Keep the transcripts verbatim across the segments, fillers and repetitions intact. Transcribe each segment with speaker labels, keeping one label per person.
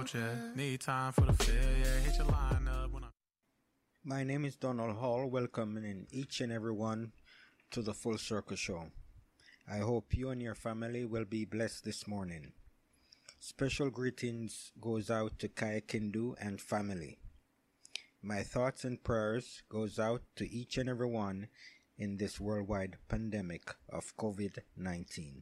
Speaker 1: out, yeah. Need time for the feel, yeah. Hit your line up when I.
Speaker 2: My name is Donald Hall, welcoming each and everyone to the Full Circle Show. I hope you and your family will be blessed this morning. Special greetings goes out to Kaya Kindu and family. My thoughts and prayers goes out to each and everyone in this worldwide pandemic of COVID nineteen.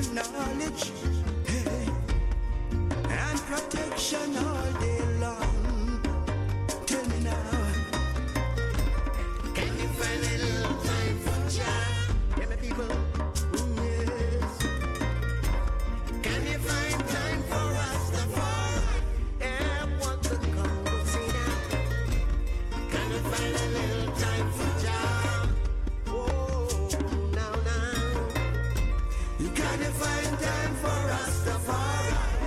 Speaker 3: knowledge, hey, and protection all day long. Tell me now, can you find a little time for Jah? Yeah, my people, mm, yes. Can you find time for us to fall? Yeah, what the Congo say now? Can you find a little time for Jah? Oh, now, now. You gotta find time for us to fall.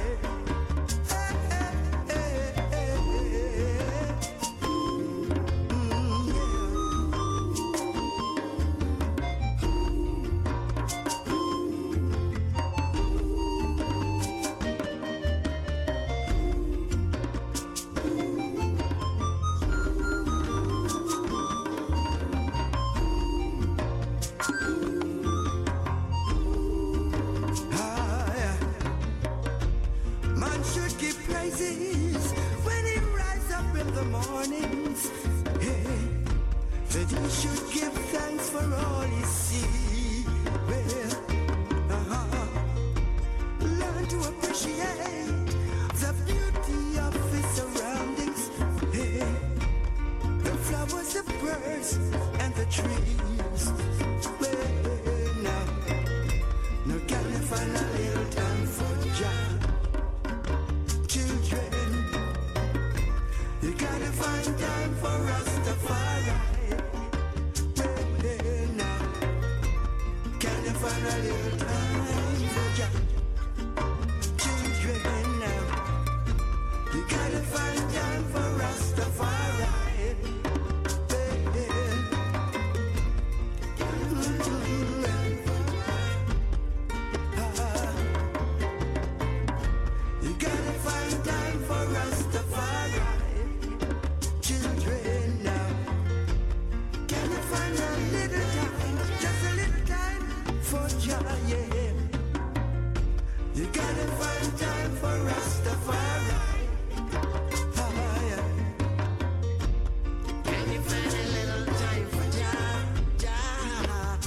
Speaker 3: Man should give praises when he rise up in the mornings. Hey, that he should give thanks for all he see. Well, uh-huh. Learn to appreciate the beauty of his surroundings. Hey, the flowers, the birds, and the trees. Well, now, now can you find a little time for Jah? Children, you gotta find time for us to Rastafari. Well, now, can you find a little time for Jah? Children, now, you gotta find time for us to Rastafari. You gotta find time for us to children now. Can you find a little time, just a little time for Jah, yeah. You gotta find time for us to Can you find a little time for Jah, Jah?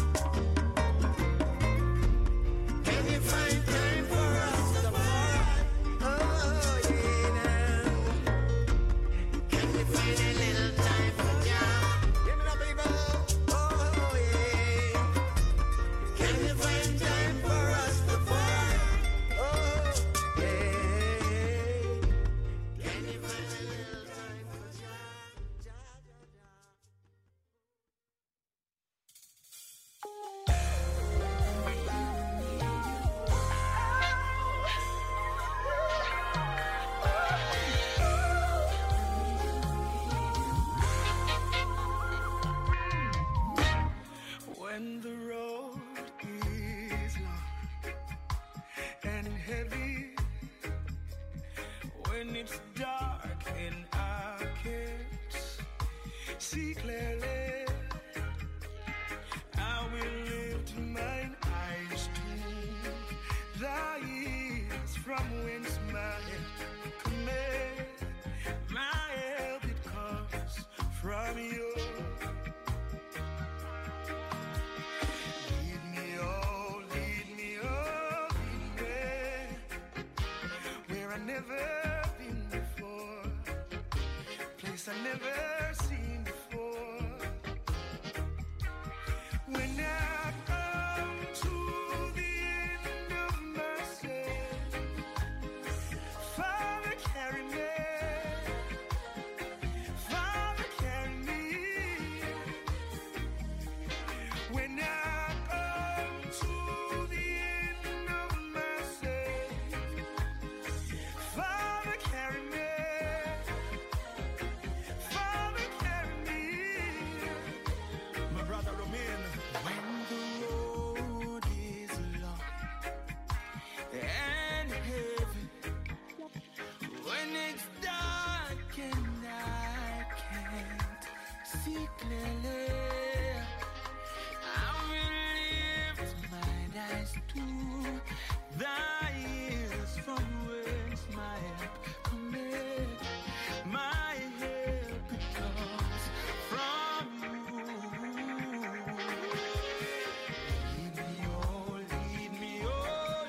Speaker 3: Can you find time for us to Oh, yeah, now. Can you find a little time for Jah? Give me the people. Oh, yeah. Can you find time for us to fight? Oh, yeah. Can you find a little time for Jah? Jah, Jah, When the road is long and heavy, when it's dark and I can't see clearly, I will lift mine eyes to thy ears, from whence my help cometh. My help it comes from you. Never been before, place I never seen before. When I come to the end of myself, Father, carry me. Father, carry me. When I come to the end of myself, Father, carry me. Father, carry me. My brother Romain. When the road is long and heavy, when it's dark and I can't see clearly, I will lift my eyes to thy ears, from whence my help cometh. My help comes from you. Lead me, oh, lead me, oh,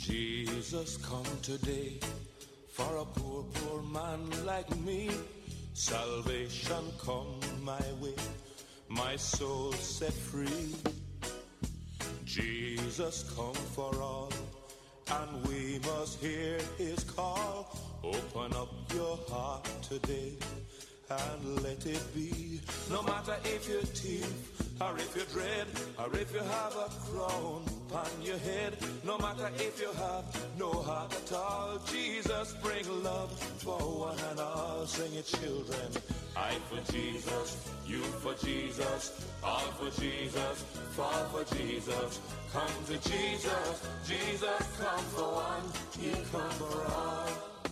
Speaker 4: Jesus, come today for a poor, poor man like me. Salvation come my way, my soul set free. Jesus come for all, and we must hear his call. Open up your heart today and let it be. No matter if you're thief, or if you're dread, or if you have a crown upon your head, no matter if you have no heart at all, Jesus bring love for one and all. Sing it, children. I for Jesus, you for Jesus, all for Jesus, fall for Jesus. Come to Jesus, Jesus come for one, he come for all.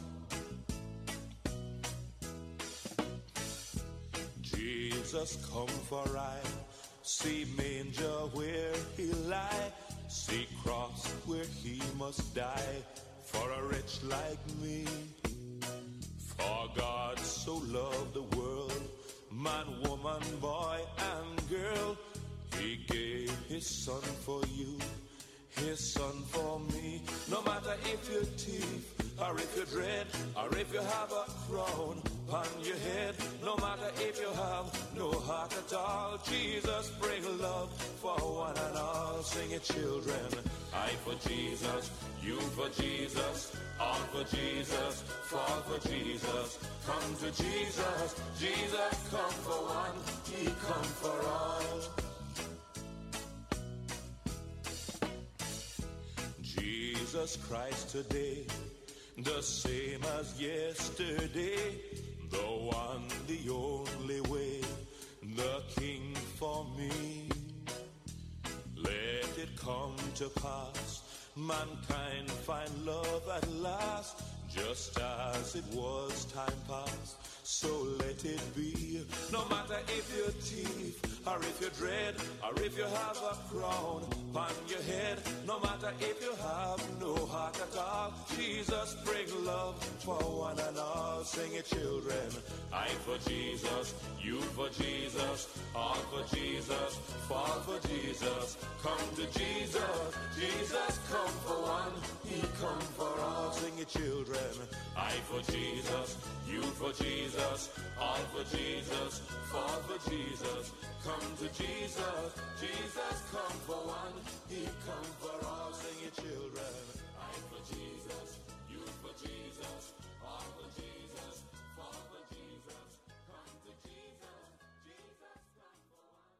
Speaker 4: Jesus come for I. See manger where he lie, see cross where he must die, for a wretch like me. For God so loved the world, man, woman, boy, and girl, he gave his son for you, his son for me. No matter if you're thief, or if you're dread, or if you have a crown on your head, no matter if you have no heart at all, Jesus bring love for one and all. Sing it, children. I for Jesus, you for Jesus, all for Jesus, fall for Jesus. Come to Jesus, Jesus come for one, he come for all. Jesus Christ today, the same as yesterday, the one, the only way, the King for me. Let it come to pass, mankind find love at last, just as it was time past, so let it be. No matter if you're thief, or if you're dread, or if you have a crown on your head, no matter if you have no heart at all, Jesus bring love for one and all. Sing it, children. I for Jesus, you for Jesus, all for Jesus, fall for Jesus. Come to Jesus, Jesus come for one, he come for all. Sing it, children. I for Jesus, you for Jesus, all for Jesus, fall for Jesus. Come to Jesus, Jesus come for one, he come for all. Sing it, children. I for Jesus, you for Jesus, all for Jesus, fall for Jesus. Come to Jesus, Jesus come for one,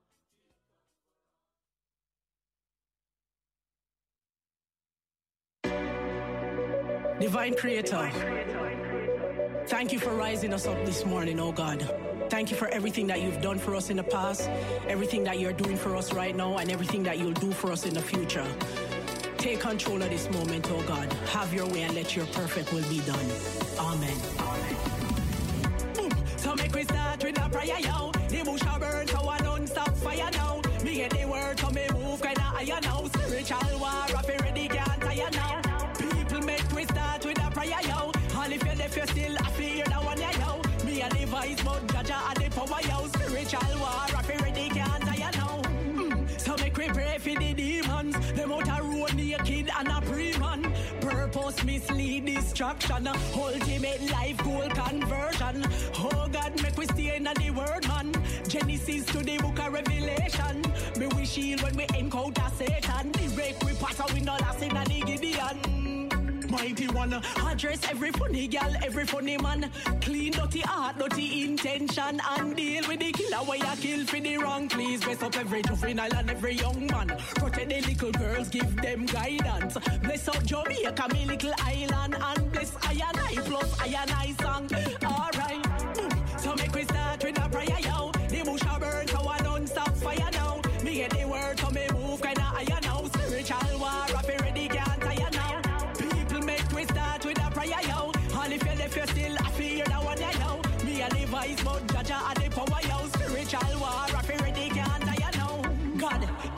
Speaker 5: he come for all. Divine Creator, thank you for rising us up this morning, oh God. Thank you for everything that you've done for us in the past, everything that you're doing for us right now, and everything that you'll do for us in the future. Take control of this moment, oh God. Have your way and let your perfect will be done. Amen. Boom. So make we start with a prayer, yo. The bush a burn, so I don't stop fire now. Me get the word, so me move kinda higher now. Spiritual war, up ready, can't tire now. People make we start with a prayer, yo. And if you're deaf, you're still happy, you're the one, yeah, yo. Me a device, but Jaja a the power, yo. Spiritual war, up ready, can't tire now. Mm. So make we pray for the demons. Them out a road naked and a pre-man. Purpose, mislead, distraction. Ultimate life goal conversion. Oh God, make we stay in the word, man. Genesis to the book of Revelation. Me we shield when we encounter Satan. Direct we pass out, we no last in the Gideon. Mighty one, address every funny gal, every funny man. Clean dirty heart, dirty intention, and deal with the killer where you kill for the wrong. Please bless up every juvenile and every young man. Protect the little girls, give them guidance. Bless up Jamaica, me little island, and bless I and I plus I and I song. Alright, boom. So make we start with a prayer, yo. The bush a burn, so I don't stop fire now. Me get the word, so me move kinda higher now. Spiritual war, up ready, can't tire now. We start with a prayer, yo. And if you're deaf, you're still happy, you're the one, yeah, yo. Me a device, but Jaja a the power, yo. Spiritual war, up ready, can't tire now. God, give me strength.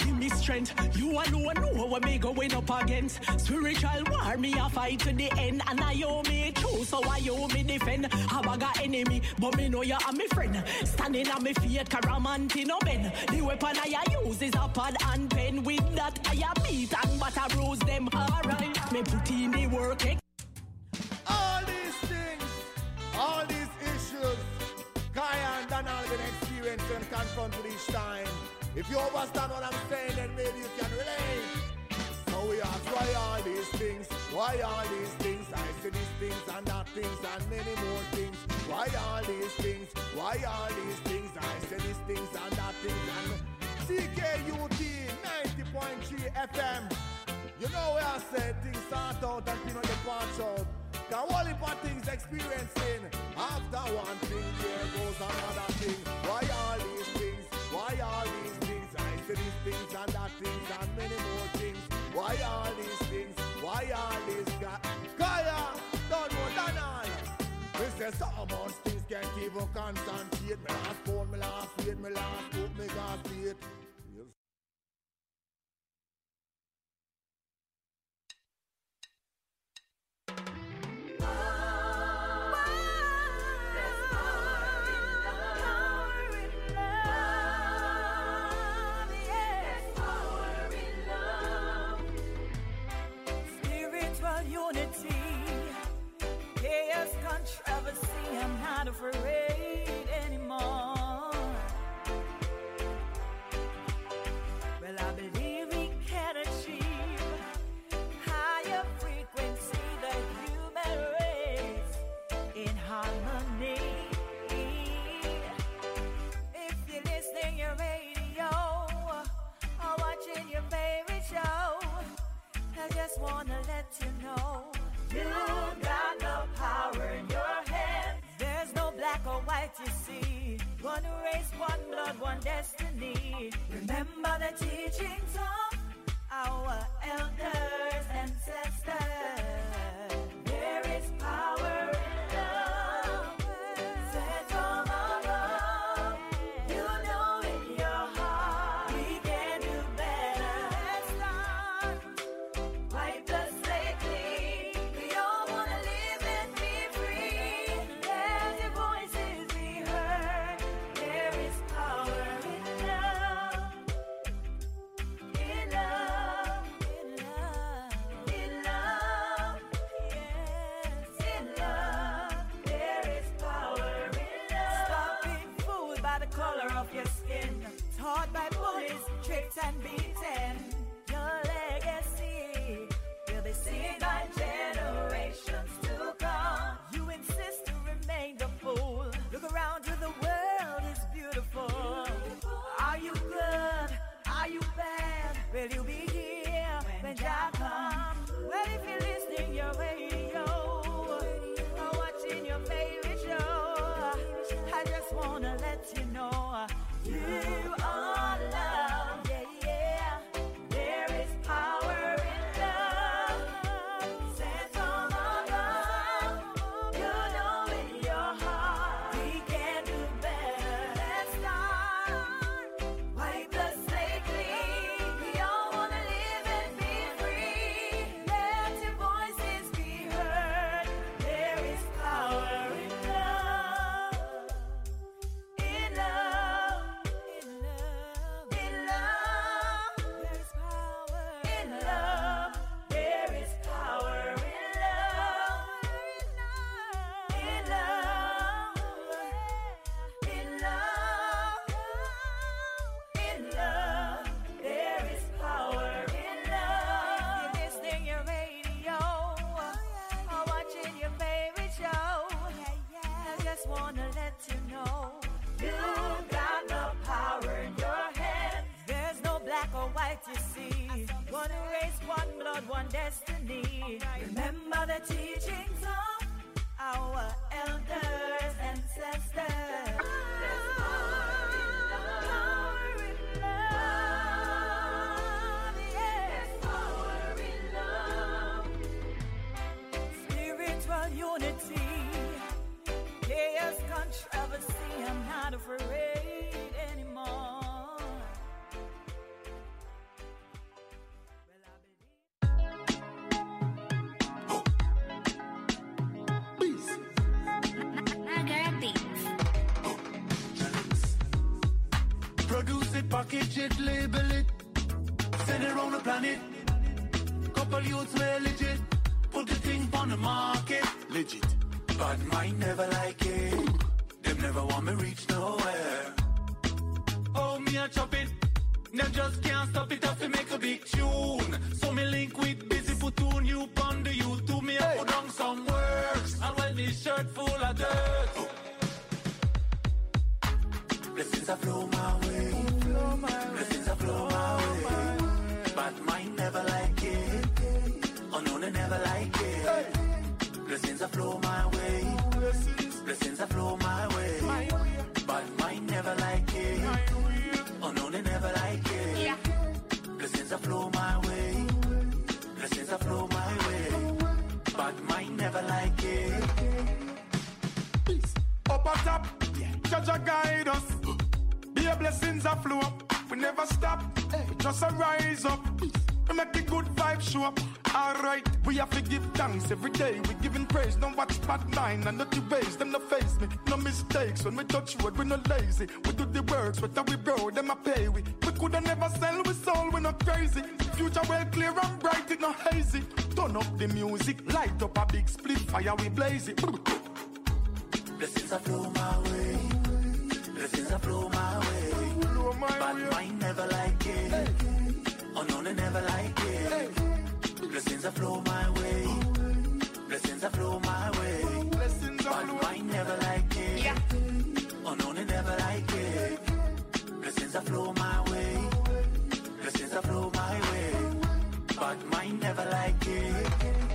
Speaker 5: strength. You alone know what me going up against. Spiritual war, me a fight to the end. And I owe me true, so I owe me defend. I got enemy, but me know you are my friend. Standing on me feet, caramanti no ben. The weapon I use is a pad and pen. With that I beat and but I bruise them. Alright, me put in the work. Eh?
Speaker 6: All these things, all these issues, Kaya and Dan have been experienced and confronted each time. If you understand what I'm saying, then maybe you can relate. So we ask, why all these things? Why all these things? I say these things and that things and many more things. Why all these things? Why all these things? I say these things and that things and C K U T ninety point three F M. You know where I said things start out and people get watch out. The whole heap of things experiencing. After one thing, there goes another thing. Why all these things? Why all these things? I say these things and that things and many more things. Why all these things? Why all these guys? Kaya, don't know than all. We say so much things can't even concentrate. Me last phone, me last wait, me last hope, me last wait.
Speaker 7: Controversy, I'm not afraid anymore. Well, I believe we can achieve higher frequency, the human race in harmony. If you're listening your radio or watching your favorite show, I just wanna let you know you got no power in your hands. There's no black or white, you see. One race, one blood, one destiny. Remember the teachings of our elders, ancestors. There is power in love. Set from above. You know in your heart we can do better. Let's start. Wipe the slate clean. We all wanna live and be free. Let your voices be heard. There is power in love. In love. In love. In love. Yes. In love. There is power in love. Stop being fooled by the color of your skin. Taught by bullies, tricked and beaten. Your legacy will be seen by generations to come. You insist to remain the fool. Look around you, the world is beautiful. Are you good? Are you bad? Will you be here when Jah comes? Well, if you're listening your radio or watching your favorite show, I just wanna let you know you are loved. Yeah, yeah. There is power in love. Sent from above. You know in your heart we can do better. Let's start. Wipe the slate clean. We all wanna live and be free. Let your voices be heard. There is power in love. In love. In love. In love. There's power. In love. There is power in love. In love. In love. In love. There is power in love. You're listening your radio or watching your favorite show. I just wanna let you know you got the power in your hands. There's no black or white, you see. One race, one blood, one destiny. Remember the teachings of our elders, ancestors. There's power in love. Yes. There's power in love. Spiritual unity. Chaos, controversy. I'm not afraid anymore.
Speaker 8: package it, label it, send it around the planet. Couple youths were legit, put the thing on the market. Legit, but mine never like it. Them never want me reach nowhere. Oh, me a chop it, them just can't stop it up to make a big tune. So me link with Busy Putun, you on the YouTube, me hey. I put on some works. And when this shirt full of dirt, oh. Blessings a flow my way, flow my way. Blessings a flow my way, my way. But mine never like it. Oh no, they never like it. Hey. Blessings a flow my way, blessings, blessings a flow my way, my way. But mine never like it. Oh no, they never like it. Yeah. Blessings a flow my way, blessings a flow my way. But mine never like it. Peace. Up on top, yeah. Judge a guide us. Be a blessings a flow. We never stop, hey. We just a rise up. Peace. We make the good vibe show up. Alright, we have to give thanks every day. We giving praise, don't watch bad nine and not the ways. Them no face me, no mistakes. When we touch road, we no lazy. We do the works, what we bro, them a pay we. We coulda never sell, we soul, we not crazy. Future well clear and bright, it not hazy. Turn up the music, light up a big split fire, we blaze it. Blessings a flow my way, blessings a flow my way. But mine never like it. Hey. Oh no, they never like it. Hey. Blessings a flow my way, blessings a flow my way. Blessings but flow. Mine never like it. Yeah. Oh no, they never like it. Blessings a flow my way, blessings a flow my way. But mine never like it.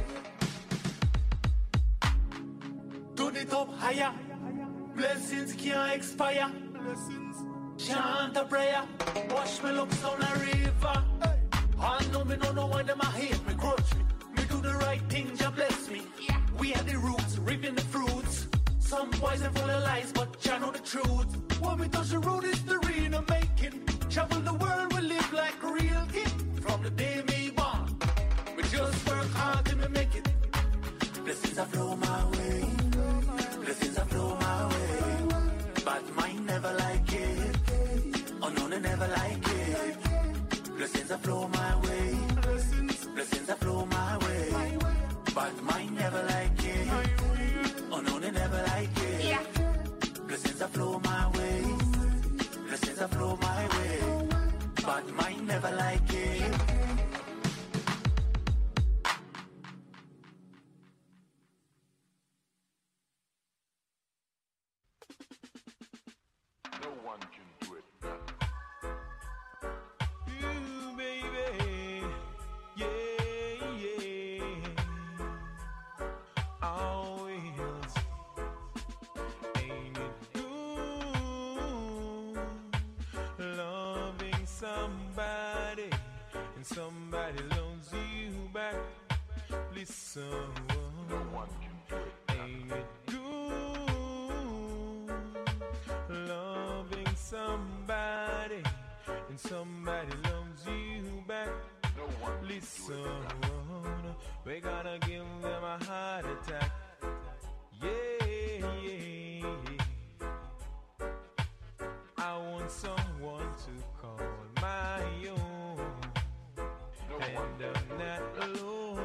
Speaker 8: Turn it up higher. Blessings can't expire. Blessings. Chant a prayer. Wash me looks down a river. Hey. I know me don't know why them a hate me, grudge me. Me do the right thing, Jah bless me. Yeah. We are the roots, reaping the fruits. Some boys are full of lies, but Jah know the truth. When we touch the road, it's the real making. Travel the world, we live like a real kid. From the day me born, we just work hard till we make it. Blessings a flow my way, blessings a flow my way. But mine never like it. Oh no, they never like it. Blessings a flow my way, blessings, blessings a flow my way. my way. But mine never like it. Oh no, they never like it. Yeah. Blessings a flow my way, blessings a flow my way. But mine never like it.
Speaker 9: No one can do it.
Speaker 8: You, baby, yeah, yeah. Always ain't it good loving somebody and somebody loves you back? Listen,
Speaker 9: No one can do it.
Speaker 8: ain't it good loving somebody and somebody loves you back?
Speaker 9: No one can
Speaker 8: Listen,
Speaker 9: do it.
Speaker 8: we gotta give them a heart attack. Yeah, yeah, yeah. I want someone to call my own,
Speaker 9: No one
Speaker 8: and
Speaker 9: can
Speaker 8: I'm
Speaker 9: do
Speaker 8: not
Speaker 9: it.
Speaker 8: alone.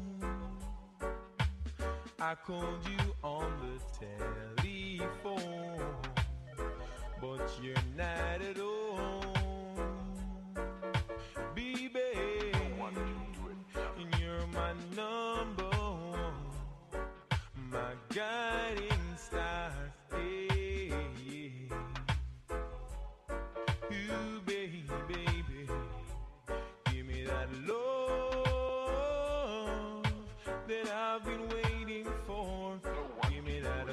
Speaker 8: I called you on the telephone, but you're not at home. Baby,
Speaker 9: No one can do it.
Speaker 8: and you're my number one, my guiding star. Hey, yeah. You, baby, baby, give me that love that I've been waiting for. Give me that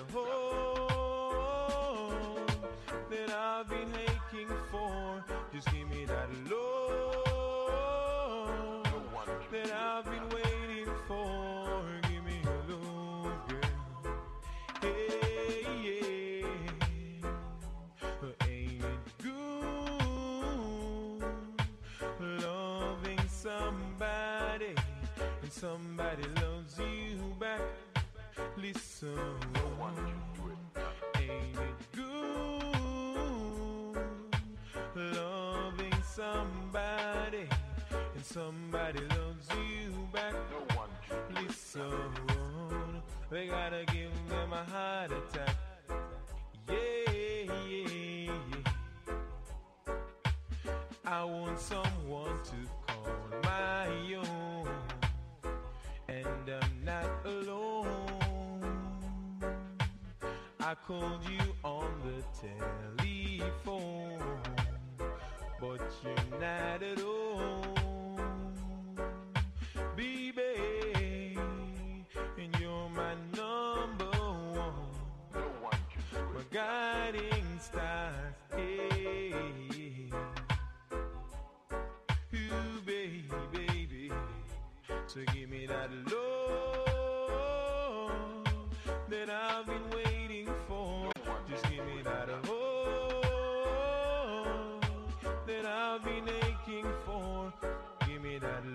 Speaker 8: hope that I've been aching for. Just give me that love
Speaker 9: No one can
Speaker 8: that
Speaker 9: do
Speaker 8: I've
Speaker 9: it.
Speaker 8: been waiting for. Give me a love, girl. Hey, yeah. But ain't it good loving somebody and somebody loves you back? Listen,
Speaker 9: No one can do it.
Speaker 8: ain't it good loving
Speaker 10: somebody loves you back,
Speaker 9: No one can do it.
Speaker 10: listen, they gotta give them a heart attack. Yeah, yeah, yeah. I want someone to call my own, and I'm not alone. I called you on the telephone, but you're not at home, baby, and you're my number one,
Speaker 9: No one can do
Speaker 10: my
Speaker 9: it.
Speaker 10: guiding star. Hey, ooh, baby, baby, so give me that love that I've been waiting for. Just give me that love that I've been aching for. Give me that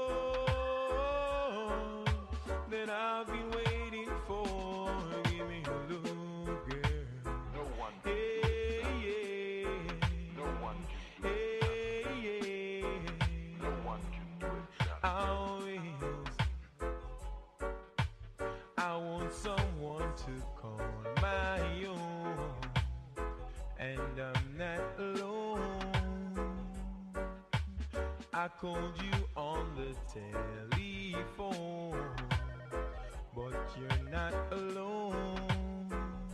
Speaker 10: love that I've been waiting for. Give me a love, girl.
Speaker 9: No one can.
Speaker 10: Hey, yeah.
Speaker 9: No one can do it.
Speaker 10: Hey, yeah.
Speaker 9: No one can do it.
Speaker 10: Always, I want someone to call my own, and I'm not alone. I called you on the telephone, but you're not alone,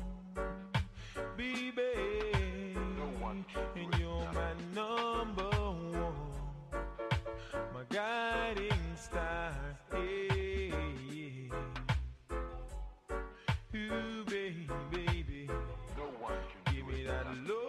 Speaker 10: baby,
Speaker 9: No one can do
Speaker 10: and
Speaker 9: it.
Speaker 10: you're my number one, my guiding star. Hey, ooh, baby, baby,
Speaker 9: No one can
Speaker 10: give
Speaker 9: do
Speaker 10: me
Speaker 9: it.
Speaker 10: that love.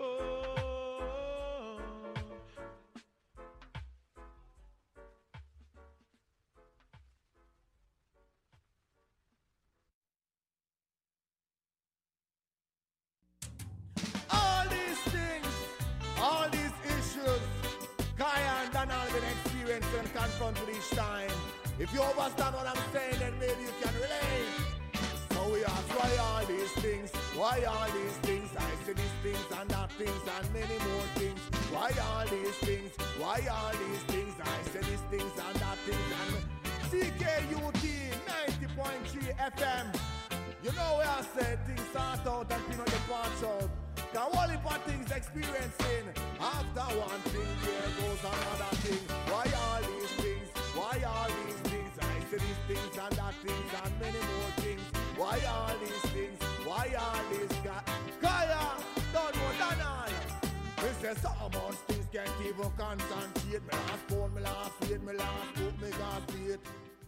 Speaker 6: All these things, all these issues, Kaya and Dan have been experienced and confronted each time. If you understand what I'm saying, then maybe you can relate. So we ask why all these things, why all these things, I say these things and that things and many more things. Why all these things, why all these things, I say these things and that things and C K U T ninety point three F M. You know where I said things start out and people get watch out. Cause all heap of things experiencing. After one thing, there goes another thing. Why all these things? Why all these things? I say these things and that things and many more things. Why all these things? Why all these guys? Kaya, don't know than all. We say so much things can't even concentrate. Me last phone, me last wait, me last book, me last beat.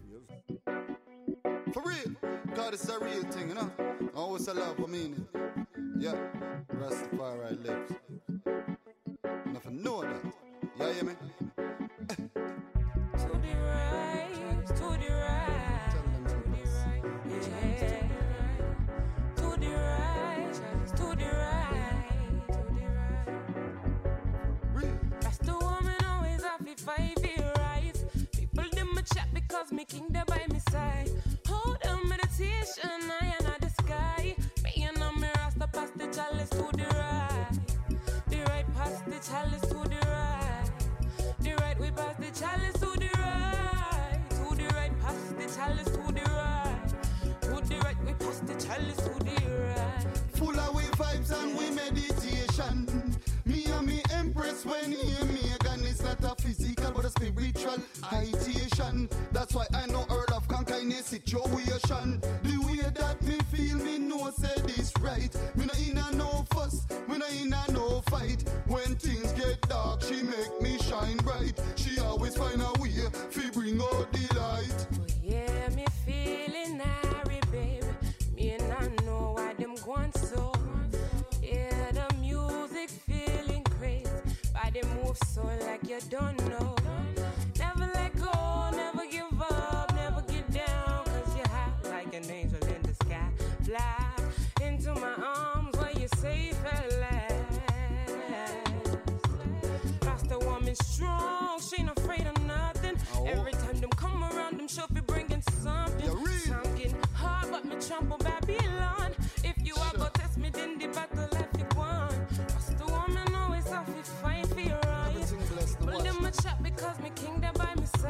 Speaker 11: For real, God is a real thing, you know. Always a love, I mean it. Yeah, Rastafari lives. Nothing know that. Yeah, hear me?
Speaker 7: To the right, to the right,
Speaker 11: Tell them
Speaker 7: to the right, yeah. To the right, to the right, to the right.
Speaker 11: Real.
Speaker 7: That's the woman always have to fight for your rights. People them a chat because me king there by my side. Hold on meditation, I am not the sky. Me and me rasta past the chalice to the right. The right past the chalice to the right. The right we pass the chalice to the right. To the right past the chalice to the right. To the right we pass the chalice to the right.
Speaker 11: Full of we vibes and we meditation. Me and me empress when you hear me again. It's not a physical but a spiritual ideation. That's why I know Earl of Conquer in a situation. The way that me feel, me know say this right. Me no in a no fuss, me no in a no fight. When things get dark, she make me shine bright. She always find a way, fi bring out the light.
Speaker 7: Oh yeah, me feeling hairy, baby. Me and I know why them going so. Yeah, the music feeling crazy. Body move so like you don't know. Never let go, never give up, never get down. Cause you're hot like an angel in the sky. Fly into my arms where you're safe at last. Rasta woman strong, she ain't afraid of nothing. Every time them come around, them sure be bringing something.
Speaker 11: Yeah, real.
Speaker 7: Something hard, but me trample Babylon. If you are go test me, then the battle life you won. Rasta woman always have to fight for your rights.
Speaker 11: Everything blessed to
Speaker 7: But
Speaker 11: watch.
Speaker 7: them a chat because me king there by my side.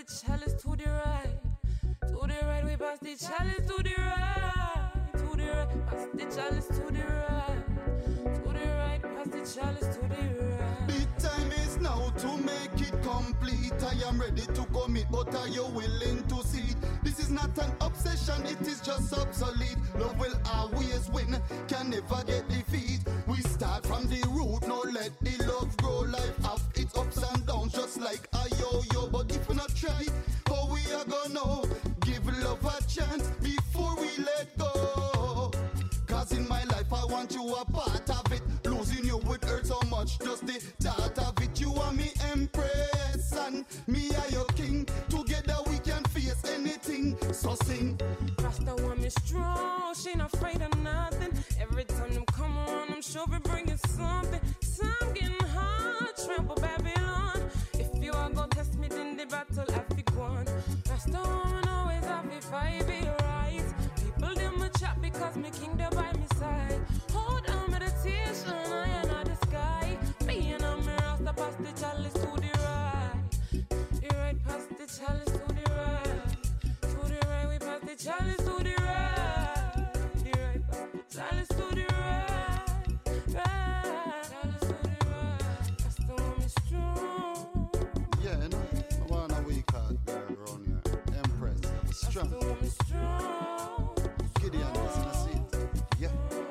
Speaker 12: chalice to the right. To the right, we pass the chalice to the right. To the right, pass the chalice to the right. To the right, pass the chalice to the right.
Speaker 11: The time is now to make it complete. I am ready to commit, but are you willing to see it? This is not an obsession, it is just obsolete. Love will always win, can never get defeat. We start from the root, now let the love grow. Life have its ups and downs, just like a yo-yo. But if we not try, how we are gonna know? Give love a chance before we let go. Cause in my life I want you a part of it. Losing you would hurt so much, just the thought of it. You are me empress and me are your king. Together we can face anything, so sing.
Speaker 12: Rasta want me strong, she ain't afraid of nothing. Every time them come around, I'm sure we bringing something. Some getting hard, trample Babylon. If you are gonna test me, then the battle I fi go on. Rasta woman always have to fight be right. People them a chat because me king they by me side. Hold on meditation, I am not the sky. Me and I'm Rasta pass the chalice to the right. The right pass the chalice to the right. To the right we pass the chalice to the right. The right pass the chalice to the right. Right. Chalice to the right. Rasta want me strong.
Speaker 11: Yeah, you know, I want a weak heart girl around here. Empress, strong.
Speaker 12: Rasta want me strong.
Speaker 11: Gideon is in a seat. Yeah.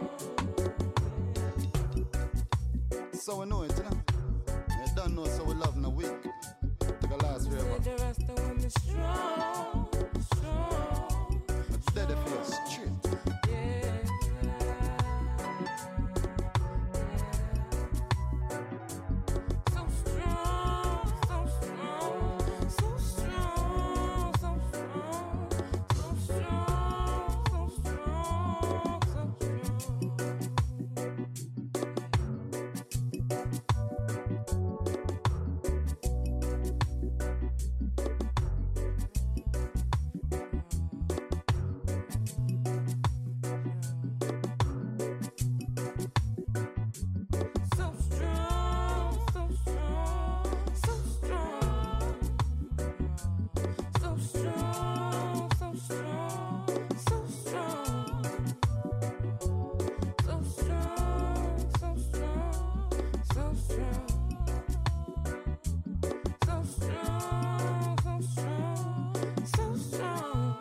Speaker 11: So we know it, you know. You don't know, so we love in a week. Take a last forever.
Speaker 12: The Rasta want me strong. Strong.
Speaker 11: It's dead if you're straight.
Speaker 12: Yeah. So strong, so strong, so strong, so strong, so strong, so strong, so strong. So strong, so strong, so strong. So strong, so strong, so strong. So strong, so strong, so strong. So strong, so strong, so strong.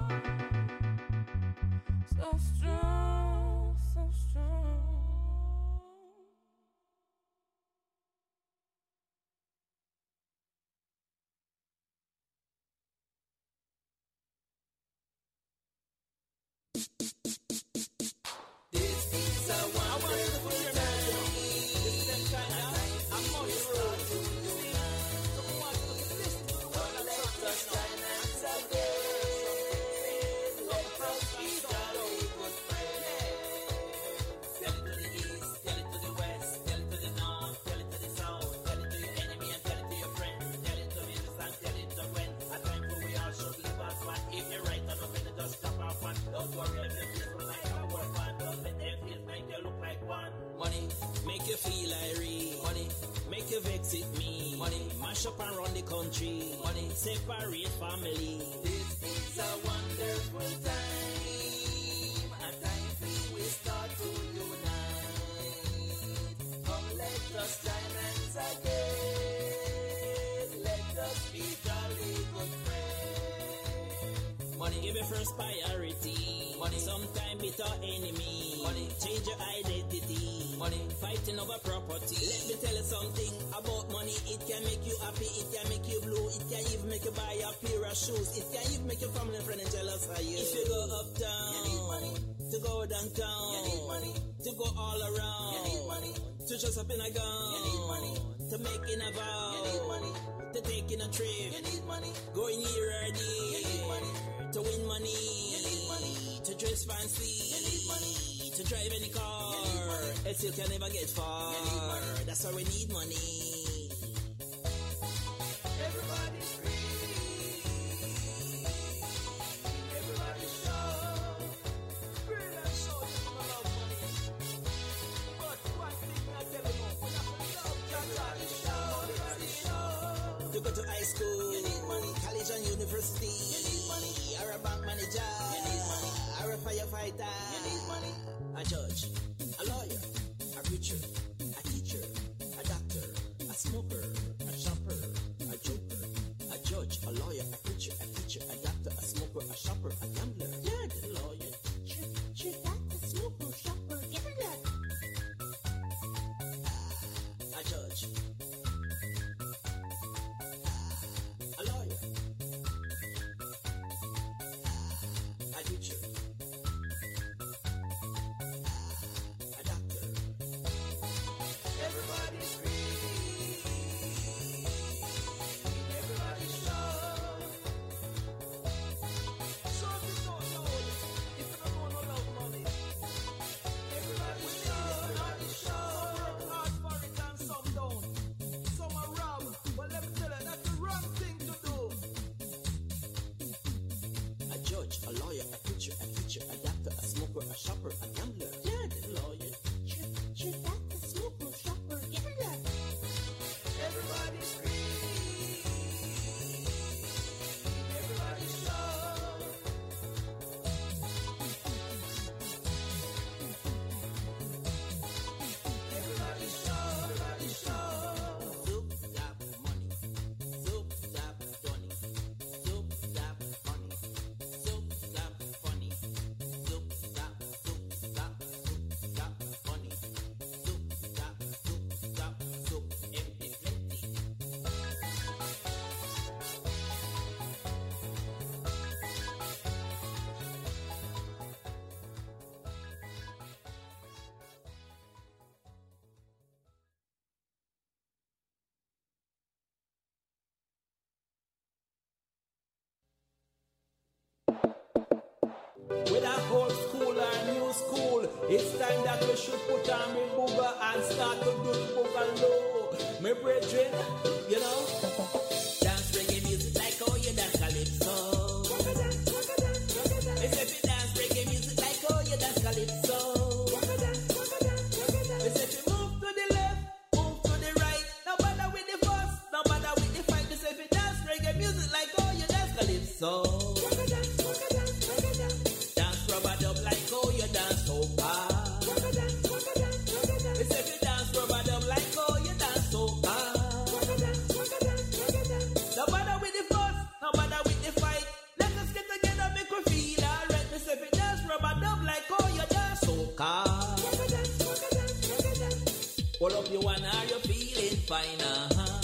Speaker 12: So strong, so strong.
Speaker 13: Money, make you feel irate. Money, make you vex with me. Money, mash up and run the country. Money, separate family. This is a wonderful time. A time we start to unite. Come let us join hands again. Let us be jolly good friends. Money, give me first priority. Money, sometime with our enemy. Money, change your identity. Money, fighting over property. Let me tell you something about money. It can make you happy, it can make you blue, it can even make you buy a pair of shoes. It can even make your family and friends jealous of you. If you go uptown, you need money. To go downtown, you need money. To go all around, you need money. To dress up in a gown, you need money. To make in a vow, you need money. To take in a trip, you need money. Going here or there, you need money. To win money, you need money. To dress fancy, you need money. To drive any car, else you can never get far. That's why we need money. Everybody's free. Everybody's show. Free and show you from love money. But one thing I tell you, we have to love everybody's show. Everybody's show. To go to high school, you need money. College and university. university. You need money. Or a bank manager. You need money. Or a firefighter. You need money. A judge, a lawyer, a preacher, a teacher, a doctor, a smoker, a shopper, a joker, a judge, a lawyer, a preacher, a teacher, a doctor, a smoker, a shopper, a gambler. Yeah, the lawyer, teacher, teacher, doctor, smoker, shopper, gambler. A judge, a lawyer, a teacher.
Speaker 3: Everybody scream, everybody shout. Something don't know if you don't know no love money. Everybody shout, everybody shout. Work hard for it and some don't. Some are rob, but let me tell you that's the wrong thing to do.
Speaker 13: A judge, a lawyer, a preacher, a teacher, a doctor, a smoker, a shopper, a gambler. Yeah, the lawyer, teacher, teacher, doctor, smoker, shopper, gambler.
Speaker 3: Everybody scream, everybody shout. Everybody shout, everybody shout.
Speaker 13: Zoop, zap, money. Zoop, zap, funny. Zoop, zap, funny. Zoop, zap, funny. Zoop, zap, zoop, zap, zoop, zap, funny. Zoop, zap, zoop, zap, zoop, empty plenty.
Speaker 10: Whether old school or new school, it's time that we should put on me booger and start to do the boogaloo. My brethren, you know,
Speaker 13: Dance reggae music like oh you dance calypso. It's if you dance reggae music like oh you dance calypso.
Speaker 10: it's if you move to the left, move to the right, no bother with the fuss, no bother with the fight. It's if you dance reggae music like oh you dance calypso.
Speaker 13: Dance rubber dub like oh you dance soca.
Speaker 10: It's if you dance rubber dub like oh you dance soca.
Speaker 13: No bother with the fuss, no bother with the fight.
Speaker 10: Let us get together, make we feel alright. It's if you dance rubber dub like oh you dance soca.
Speaker 13: Pull up your one, are you feeling fine? Uh-huh.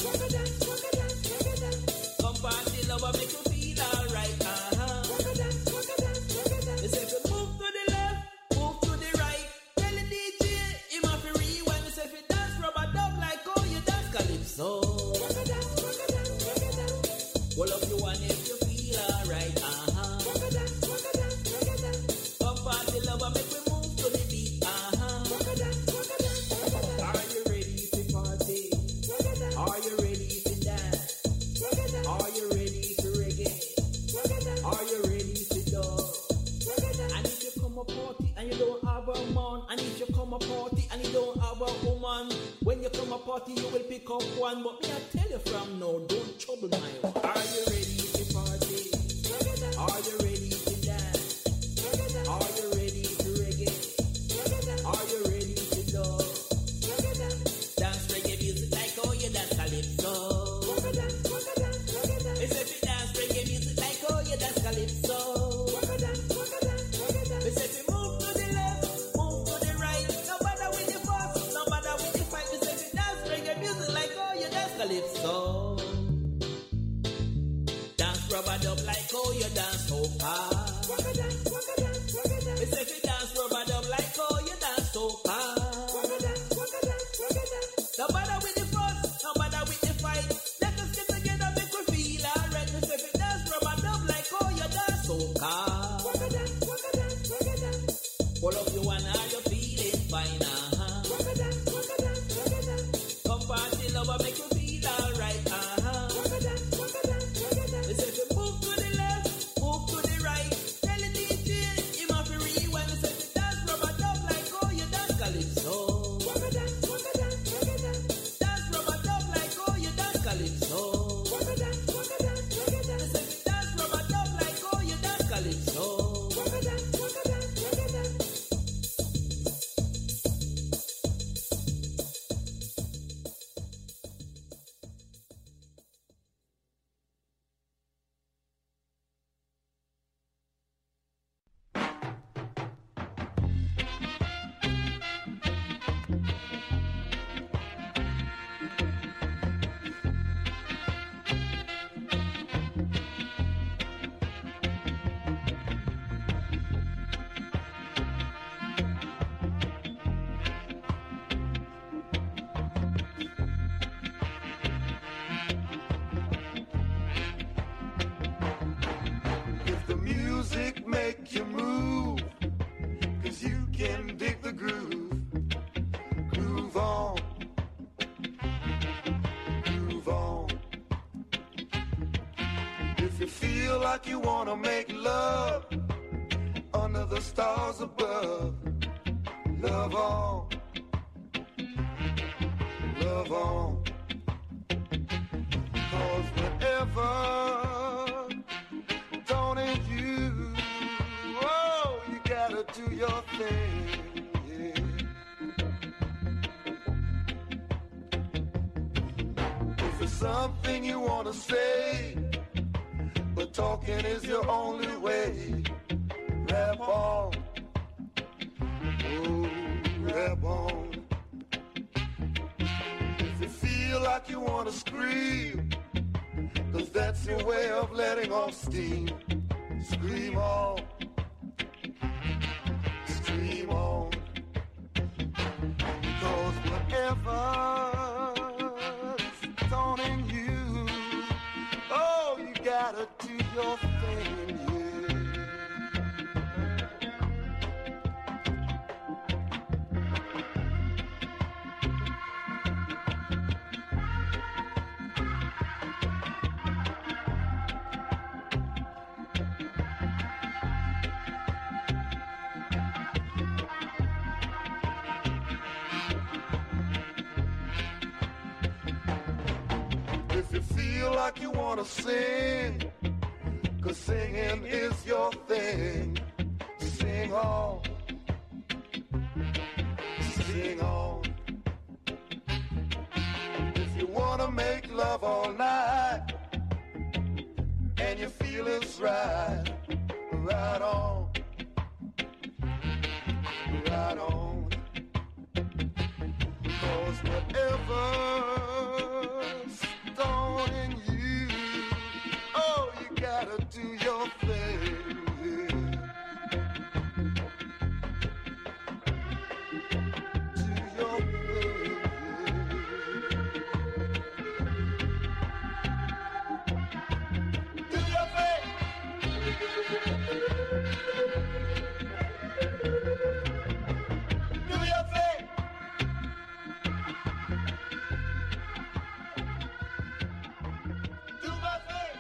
Speaker 10: Come party lover, make you feel alright. Uh-huh.
Speaker 13: It's if you
Speaker 10: Move to the left, move to the right. Tell the D J, him have to rewind. It's if you dance rubber dub like oh you dance calypso.
Speaker 13: pull up your one if you feel alright. Uh-huh.
Speaker 10: Come party lover, make we move to the beat. Uh-huh.
Speaker 13: Are you ready to party? Are you ready to dance? Are you ready to reggae? Are you ready to dub?
Speaker 10: And if you come a party and you don't have a man, and if you come a party and you don't have a woman, when you come a party you will pick up one. But me I tell you from now, don't trouble my one.
Speaker 13: Are you ready to party? Are you ready to dance? Are you ready to reggae? Are you ready to dub?
Speaker 10: Dance reggae music like oh you dance calypso.
Speaker 13: It's if you dance reggae music like oh you dance calypso.
Speaker 10: It's if you move to the left, move to the right. No bother with the fuss, no bother with the fight. It's if you dance reggae music like oh you dance calypso.
Speaker 13: Dance rubber dub like oh you dance soca.
Speaker 3: make you move, 'cause you can dig the groove. Groove on, groove on. If you feel like you wanna make love under the stars above, love on, love on. 'Cause whatever don't it you, oh, you gotta do your thing, yeah. If there's something you wanna say, but talking is your only way, rap on, oh, rap on. If you feel like you wanna scream, 'cause that's your way of letting off steam, scream on, scream on. Because whatever's daunting you, oh, you gotta do your thing, yeah. If you feel like you wanna sing, 'cause singing is your thing, sing on, sing on. If you wanna make love all night, and you feel it's right, right on, right on. 'Cause whatever's daunting you, oh, you gotta do your thing, yeah. Do your thing, yeah. Do your thing. Do your thing. Do my thing.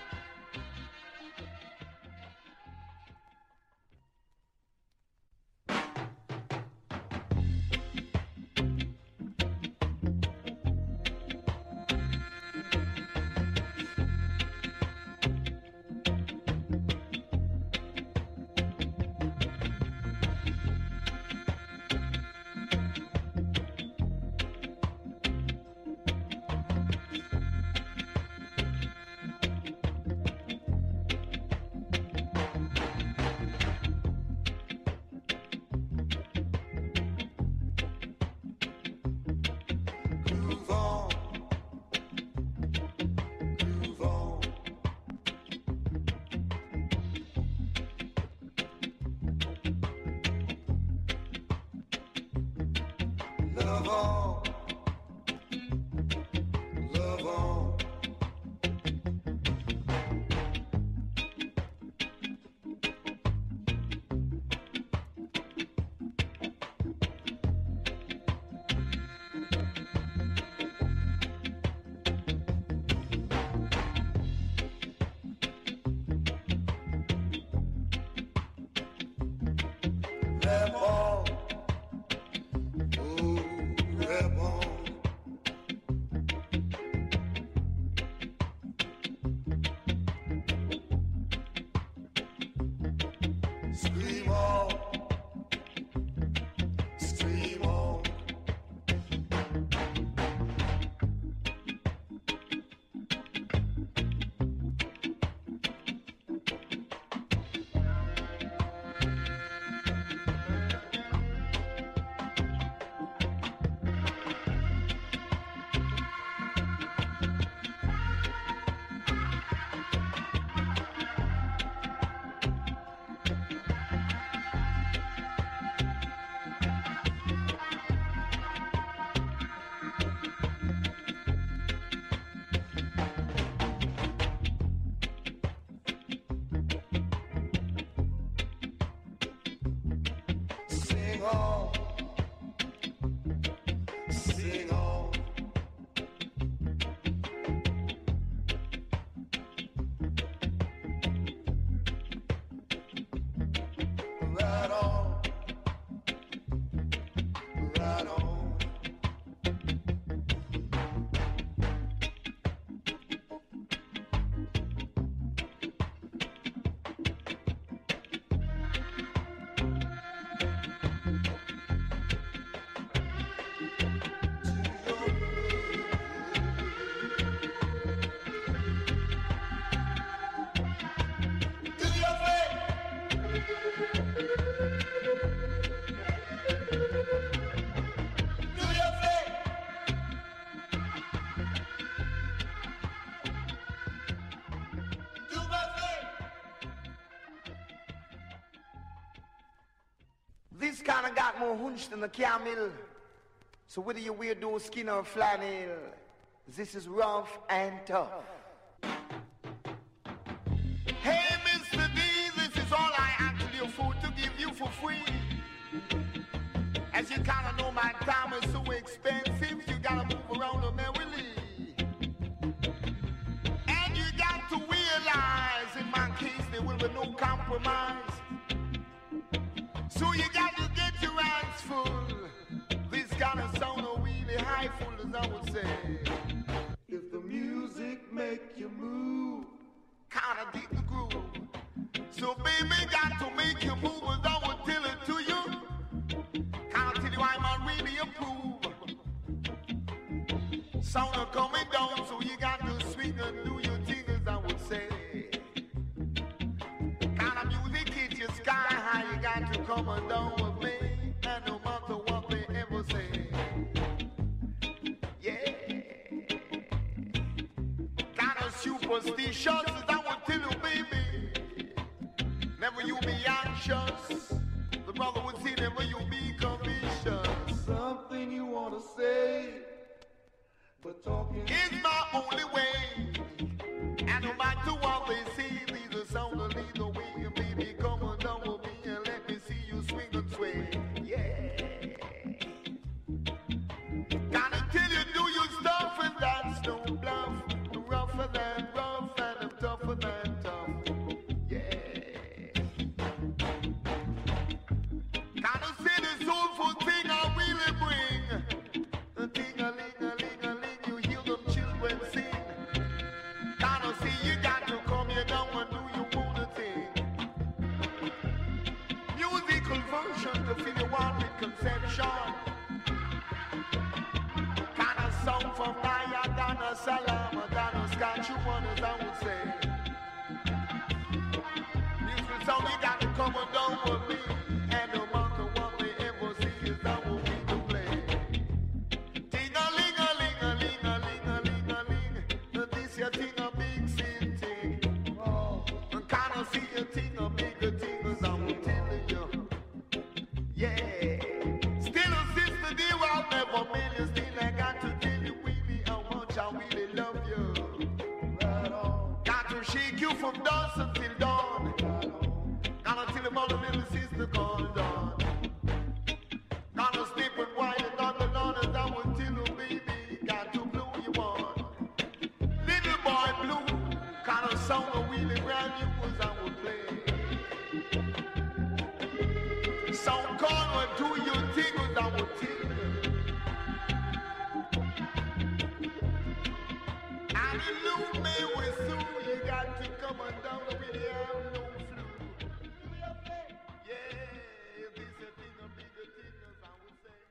Speaker 3: Groove on, groove on. Love on, love on. Rap on, ooh, rap on. Scream on, scream on.
Speaker 6: on, sing on. Right on, right on. This kind of got more hunch than the camel. So whether you wear those skin or flannel, this is rough and tough. Hey, Mister D, this is all I actually afford to give you for free. As you kind of know, my time is so expensive, you gotta move around the merrily. And you got to realize, in my case, there will be no compromise. So you got to get your hands full. This kind of sound a really high full, as I would say. If the music make you move, kind of dig the groove. So baby, got to make you move, as I would tell it to you. Kind of tell you I'm not really approve. Sound are coming down, so you got to swing and do your thing, as I would say. Kind of music hit you sky high, you got to come on down with me, and no matter what they ever say. Yeah. Kind of superstitious, as I would tell you, baby. Never you be anxious. The brother would say, never you be convicious. Something you want to say, but talking is my only way. And no matter what they say, these are sound and lead the way. Baby, come on down with me and let me see you swing and sway. Yeah. Gotta tell you, do your stuff, and that's no bluff. Rougher than rough, and I'm tougher than tough. Yeah. Gotta say the soulful thing I really bring. A ting-a-ling-a-ling-a-ling, you hear them children sing. Gotta see you got to come here down and do your own thing. Musical version to fill your one with conception. Kinda sound from Niagara, Salama, Donna, Saskatchewan, as I would say. Musical sound, you got to come and down with me. And no matter what they ever see, is that will be the play. Ting-a-ling-a-ling-a-ling-a-ling-a-ling. This your thing a big sin thing. And kinda see your thing a bigger thing, as I will tell you. Yeah. Still a sister dear, I'll never mail you. Still I got to tell you really how much I really love you. Right on. Got to shake you from dusk until dawn. Gotta tell you about a little sister called Dawn. Gotta sleep with white and on the lawn, as I would tell you, baby. Got to blow you on. Little boy blue, kinda sound a really brand new, as I would play. Sound call and do your thing, as I would tell you. And you me with soon, you got to come on down with the have no flu. Yeah, this a thing, a bigger thing, as I would say.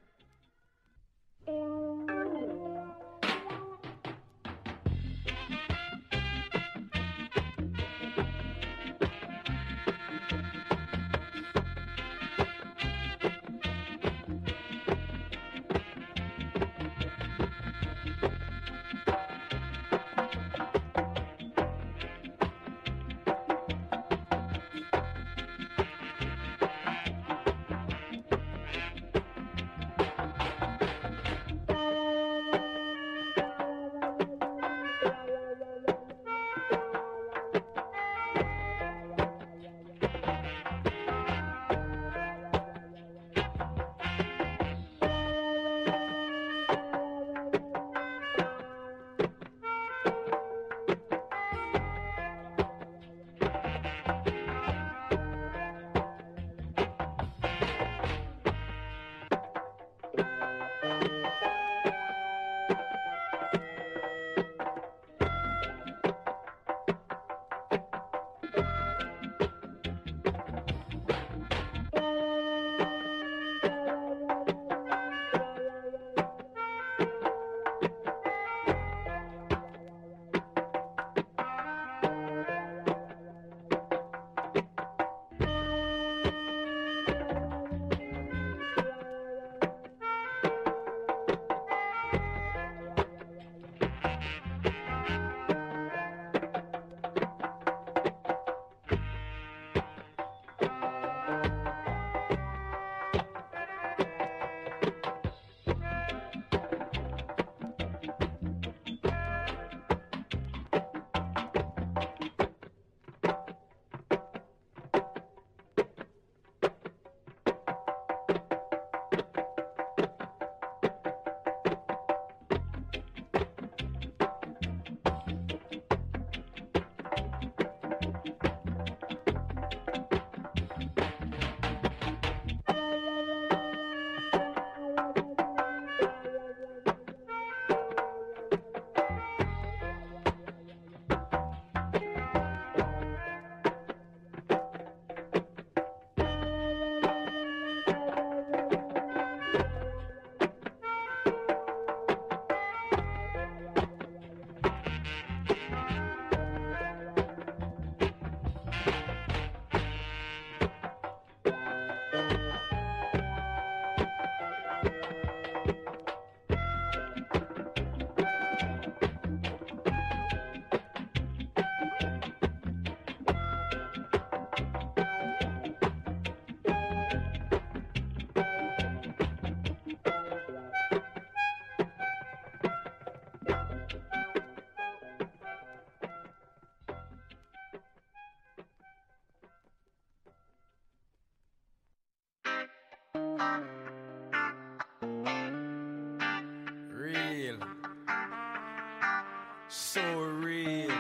Speaker 14: so real.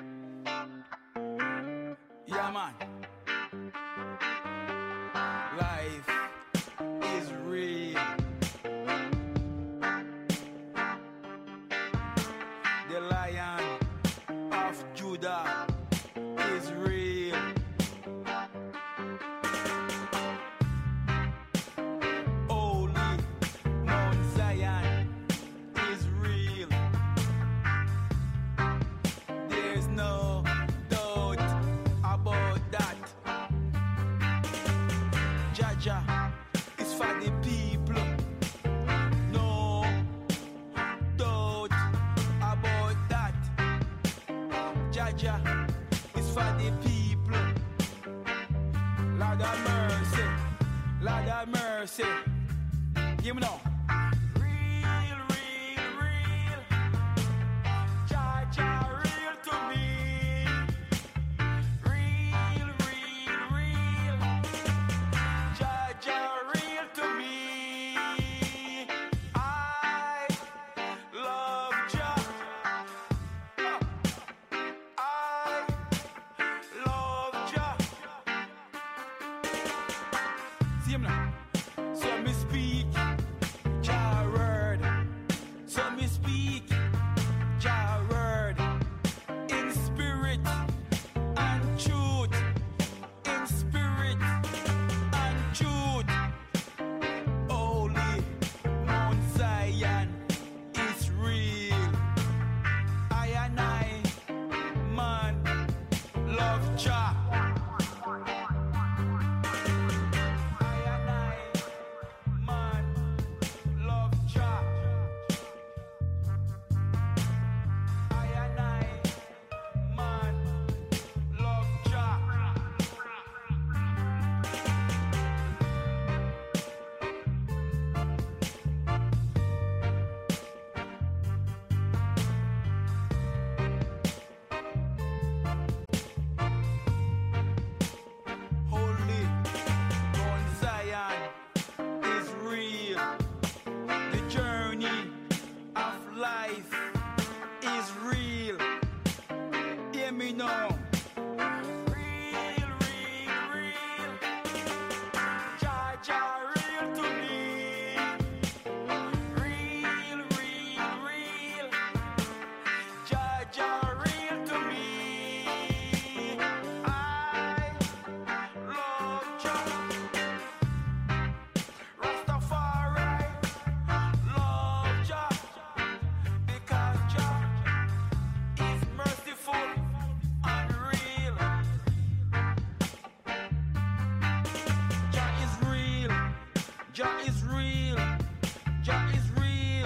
Speaker 14: Yeah, man. Life is real. The Lion of Judah is real. Holy Mount Zion is real. There's no doubt about that. Jaja is for the people. No doubt about that. Jaja is for the people. Lord of mercy, Lord of mercy. Give me now. Real, real, real. Jaja real to me. Real, real, real. Jaja real to me. I love Jah. I love Jah. See him now. So me speak Jah word. So me speak Jah word in spirit and truth. In spirit and truth. Holy Mount Zion is real. I and I, man, love Jah. I and I, man, love Jah. I and I, man, love Jah. Holy Mount Zion is real. The journey of life is real. Hear me now. Real, real, real. Jah, Jah, real to me. Real, real, real. Jah, Jah, real to me. I love Jah. Rastafari love Jah because Jah is merciful and real. Jah is real. Jah is real. Jah is real.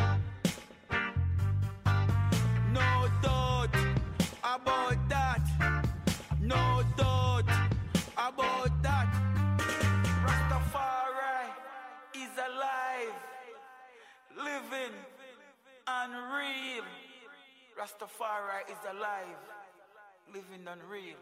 Speaker 14: No doubt about that. No doubt about that. Rastafari is alive, living and real. Rastafari is alive, living and real.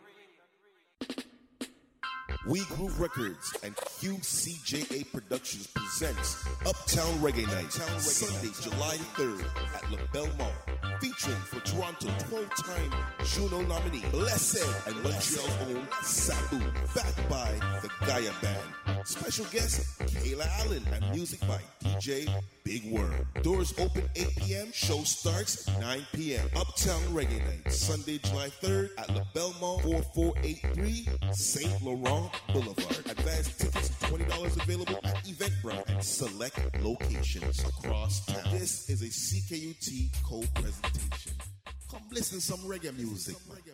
Speaker 15: We Groove Records and Q C J A Productions presents Uptown Reggae Night, Sunday, July third at La Belle Mall, featuring for Toronto twelve-time Juno nominee Blessed and Montreal's own Sabu, backed by the Gaia Band. Special guest Kayla Allen and music by D J Big Worm. Doors open eight p.m. Show starts nine p.m. Uptown Reggae Night, Sunday, July third at La Belle Mall, forty-four eighty-three Saint Laurent Boulevard. Advanced tickets twenty dollars available at Eventbrite and select locations across town. This is a C K U T co-presentation. Come listen to some reggae music, man.